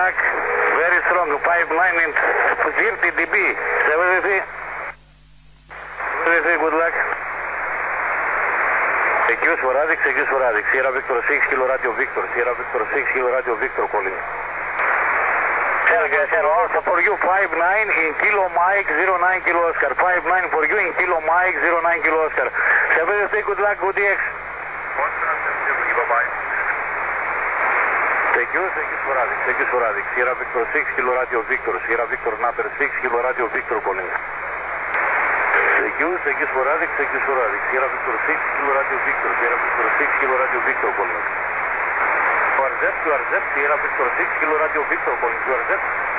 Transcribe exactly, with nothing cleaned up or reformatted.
luck. Very strong. five nine and thirty D B. seven three. seven three, good luck. Thank you, sporadic, thank you, sporadic. Sierra Victor six, Kilo Radio Victor. Sierra Victor six, Kilo Radio Victor calling. Also for you, five nine in Kilo Mike, zero nine Kilo Oscar. five nine for you in Kilo Mike, zero nine Kilo Oscar. seven three, good luck, good D X. Thank you, thank you, sporadic, thank you, sporadic. Sierra Victor six, Kilo Radio Victor. Sierra Victor number six, Kilo Radio Victor calling. Thank you, thank you, sporadic, thank you, sporadic. Sierra Victor six, Kilo Radio Victor. Sierra Victor six, Kilo Radio Victor calling. You are Z, you are Z, Sierra Victor six, Kilo Radio Victor calling. You are Z.